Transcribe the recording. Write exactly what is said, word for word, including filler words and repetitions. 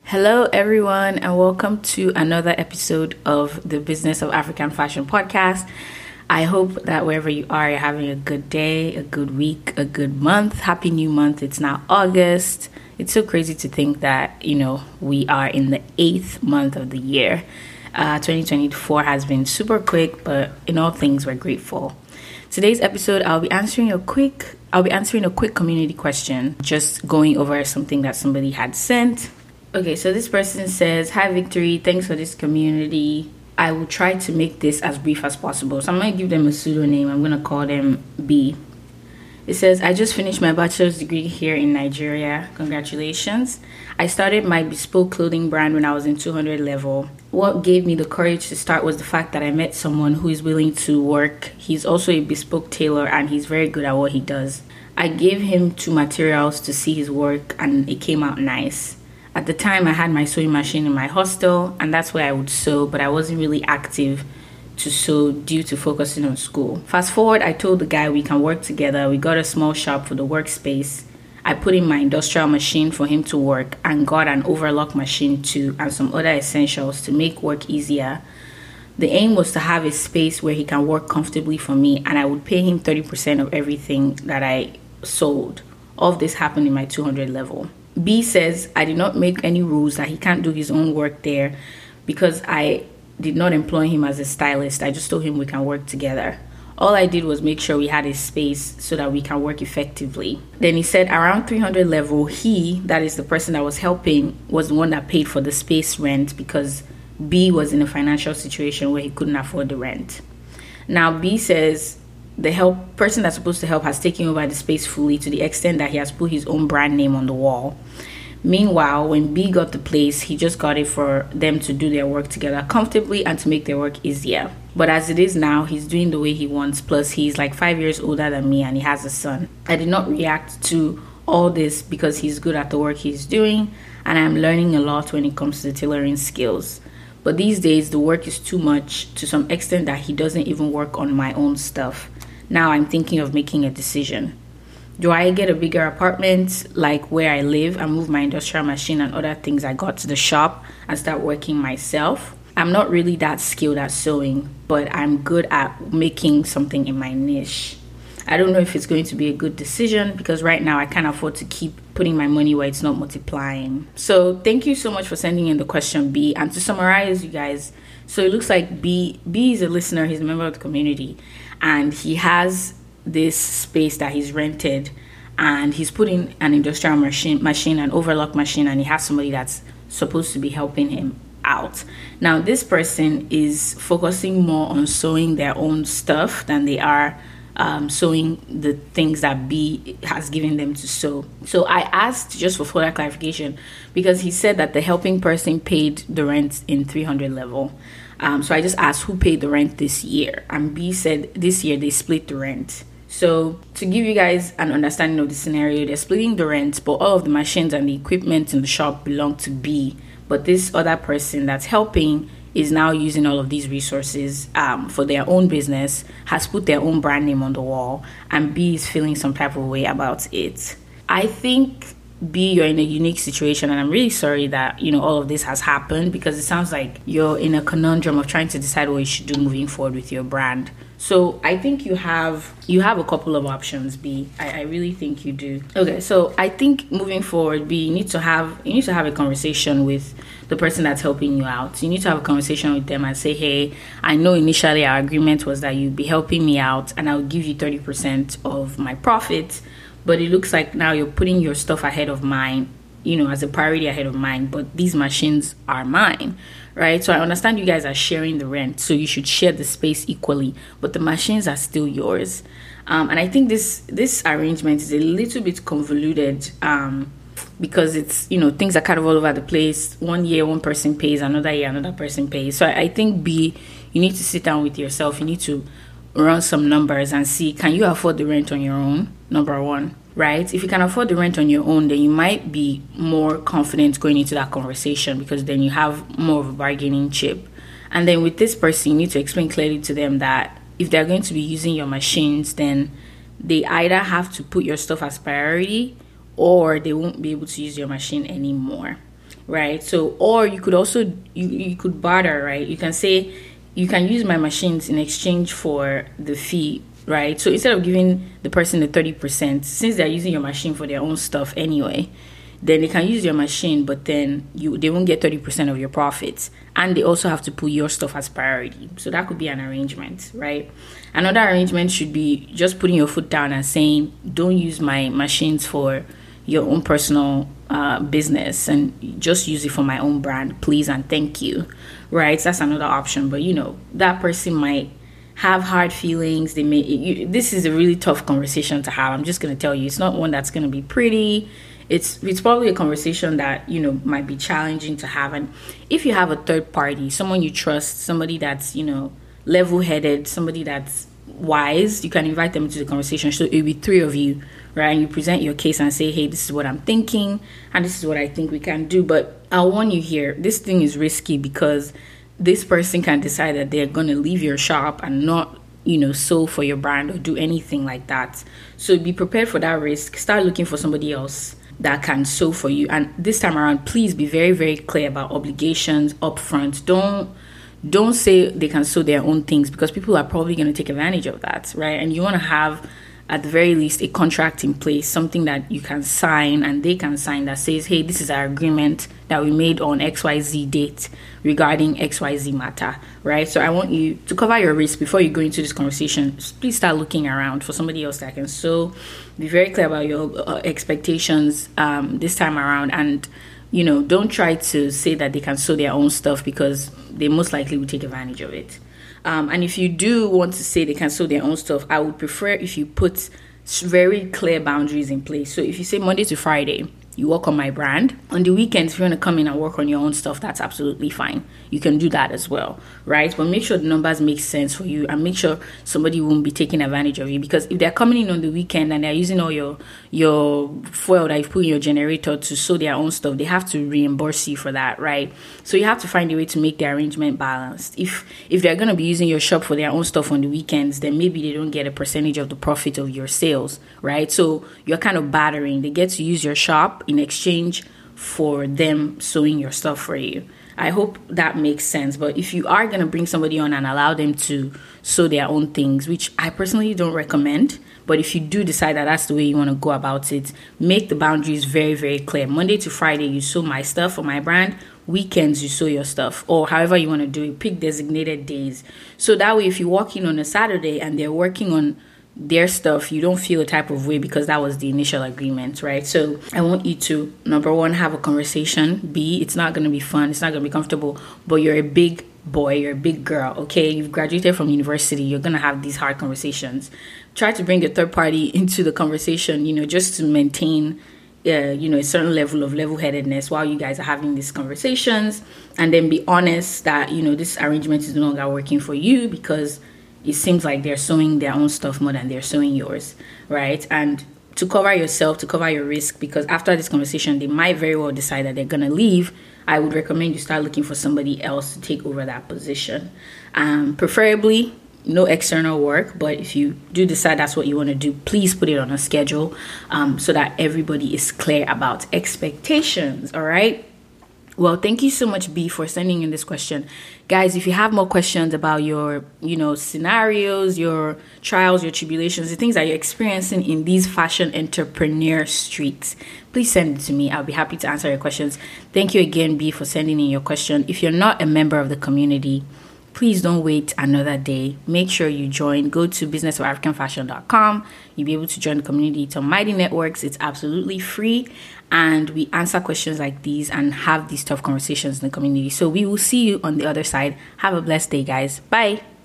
Hello, everyone, and welcome to another episode of the Business of African Fashion podcast. I hope that wherever you are, you're having a good day, a good week, a good month. Happy new month. It's now August. It's so crazy to think that, you know, we are in the eighth month of the year. Uh, twenty twenty-four has been super quick, but in all things, we're grateful. Today's episode, I'll be answering a quick, I'll be answering a quick community question, just going over something that somebody had sent. Okay, so this person says, "Hi Victory, thanks for this community. I will try to make this as brief as possible." So I'm going to give them a pseudonym. I'm going to call them B. It says, "I just finished my bachelor's degree here in Nigeria. Congratulations. I started my bespoke clothing brand when I was in two hundred level. What gave me the courage to start was the fact that I met someone who is willing to work. He's also a bespoke tailor and he's very good at what he does. I gave him two materials to see his work and it came out nice. At the time, I had my sewing machine in my hostel, and that's where I would sew, but I wasn't really active to sew due to focusing on school. Fast forward, I told the guy we can work together. We got a small shop for the workspace. I put in my industrial machine for him to work and got an overlock machine too and some other essentials to make work easier. The aim was to have a space where he can work comfortably for me, and I would pay him thirty percent of everything that I sold. All of this happened in my two hundred level. B says, "I did not make any rules that he can't do his own work there because I did not employ him as a stylist. I just told him we can work together. All I did was make sure we had a space so that we can work effectively." Then he said around three hundred level, he, that is the person that was helping, was the one that paid for the space rent because B was in a financial situation where he couldn't afford the rent. Now B says, the help person that's supposed to help has taken over the space fully to the extent that he has put his own brand name on the wall. Meanwhile, when B got the place, he just got it for them to do their work together comfortably and to make their work easier. But as it is now, he's doing the way he wants. Plus, he's like five years older than me and he has a son. I did not react to all this because he's good at the work he's doing and I'm learning a lot when it comes to the tailoring skills. But these days, the work is too much to some extent that he doesn't even work on my own stuff. Now I'm thinking of making a decision. Do I get a bigger apartment like where I live and move my industrial machine and other things I got to the shop and start working myself? I'm not really that skilled at sewing, but I'm good at making something in my niche. I don't know if it's going to be a good decision because right now I can't afford to keep putting my money where it's not multiplying." So thank you so much for sending in the question, B. And to summarize, you guys, so it looks like B, B is a listener, he's a member of the community, and he has this space that he's rented and he's putting an industrial machine, machine, an overlock machine, and he has somebody that's supposed to be helping him out. Now, this person is focusing more on sewing their own stuff than they are um, sewing the things that B has given them to sew. So I asked just for further clarification because he said that the helping person paid the rent in three hundred level. Um, so I just asked who paid the rent this year, and B said this year they split the rent. So to give you guys an understanding of the scenario, they're splitting the rent, but all of the machines and the equipment in the shop belong to B. But this other person that's helping is now using all of these resources um, for their own business, has put their own brand name on the wall, and B is feeling some type of way about it. I think B, you're in a unique situation, and I'm really sorry that, you know, all of this has happened because it sounds like you're in a conundrum of trying to decide what you should do moving forward with your brand. So I think you have you have a couple of options, B. I, I really think you do. Okay, so I think moving forward, B, you need to have you need to have a conversation with the person that's helping you out. You need to have a conversation with them and say, "Hey, I know initially our agreement was that you'd be helping me out and I'll give you thirty percent of my profit. But it looks like now you're putting your stuff ahead of mine, you know, as a priority ahead of mine, but these machines are mine, right? So I understand you guys are sharing the rent, so you should share the space equally, but the machines are still yours." Um, and I think this this arrangement is a little bit convoluted um, because it's, you know, things are kind of all over the place. One year, one person pays, another year, another person pays. So I, I think, B, you need to sit down with yourself. You need to run some numbers and see, can you afford the rent on your own? Number one, right? If you can afford the rent on your own, then you might be more confident going into that conversation because then you have more of a bargaining chip. And then with this person, you need to explain clearly to them that if they're going to be using your machines, then they either have to put your stuff as priority or they won't be able to use your machine anymore. right? So, or you could also, you, you could barter, right? You can say, you can use my machines in exchange for the fee, right? So instead of giving the person the thirty percent, since they're using your machine for their own stuff anyway, then they can use your machine, but then you they won't get thirty percent of your profits. And they also have to put your stuff as priority. So that could be an arrangement, right? Another arrangement should be just putting your foot down and saying, don't use my machines for your own personal uh, business, and just use it for my own brand, please and thank you, right? That's another option. But, you know, that person might have hard feelings. They may, you, this is a really tough conversation to have. I'm just going to tell you, it's not one that's going to be pretty. It's it's probably a conversation that, you know, might be challenging to have. And if you have a third party, someone you trust, somebody that's, you know, level-headed, somebody that's wise, you can invite them into the conversation. So it'll be three of you, right? And you present your case and say, hey, this is what I'm thinking, and this is what I think we can do. But I'll warn you here, this thing is risky because this person can decide that they're going to leave your shop and not, you know, sew for your brand or do anything like that. So be prepared for that risk. Start looking for somebody else that can sew for you. And this time around, please be very, very clear about obligations upfront. Don't don't say they can sew their own things, because people are probably going to take advantage of that, right? And you want to have, at the very least, a contract in place, something that you can sign and they can sign that says, hey, this is our agreement that we made on X Y Z date regarding X Y Z matter, right? So I want you to cover your risk before you go into this conversation. Please start looking around for somebody else that can sew. Be very clear about your uh, expectations um, this time around. And, you know, don't try to say that they can sew their own stuff, because they most likely will take advantage of it. Um, and if you do want to say they can sew their own stuff, I would prefer if you put very clear boundaries in place. So if you say Monday to Friday, you work on my brand. On the weekends, if you want to come in and work on your own stuff, that's absolutely fine. You can do that as well, right? But make sure the numbers make sense for you, and make sure somebody won't be taking advantage of you. Because if they're coming in on the weekend and they're using all your your fuel that you've put in your generator to sew their own stuff, they have to reimburse you for that, right? So you have to find a way to make the arrangement balanced. If if they're going to be using your shop for their own stuff on the weekends, then maybe they don't get a percentage of the profit of your sales, right? So you're kind of bartering. They get to use your shop in exchange for them sewing your stuff for you. I hope that makes sense. But if you are going to bring somebody on and allow them to sew their own things, which I personally don't recommend, but if you do decide that that's the way you want to go about it, make the boundaries very, very clear. Monday to Friday, you sew my stuff for my brand. Weekends, you sew your stuff, or however you want to do it. Pick designated days. So that way, if you walk in on a Saturday and they're working on their stuff, you don't feel a type of way, because that was the initial agreement, right? So I want you to, number one, have a conversation. B, it's not going to be fun, it's not going to be comfortable, but you're a big boy, you're a big girl, okay? You've graduated from university, you're going to have these hard conversations. Try to bring a third party into the conversation, you know, just to maintain Uh, you know, a certain level of level-headedness while you guys are having these conversations, and then be honest that, you know, this arrangement is no longer working for you because it seems like they're sewing their own stuff more than they're sewing yours, right? And to cover yourself, to cover your risk, because after this conversation, they might very well decide that they're going to leave. I would recommend you start looking for somebody else to take over that position. Um, preferably, no external work, but if you do decide that's what you want to do, please put it on a schedule um, so that everybody is clear about expectations, all right? Well, thank you so much, B, for sending in this question. Guys, if you have more questions about your, you know, scenarios, your trials, your tribulations, the things that you're experiencing in these fashion entrepreneur streets, please send it to me. I'll be happy to answer your questions. Thank you again, B, for sending in your question. If you're not a member of the community, please don't wait another day. Make sure you join. Go to business of african fashion dot com. You'll be able to join the community. It's on Mighty Networks. It's absolutely free. And we answer questions like these and have these tough conversations in the community. So we will see you on the other side. Have a blessed day, guys. Bye.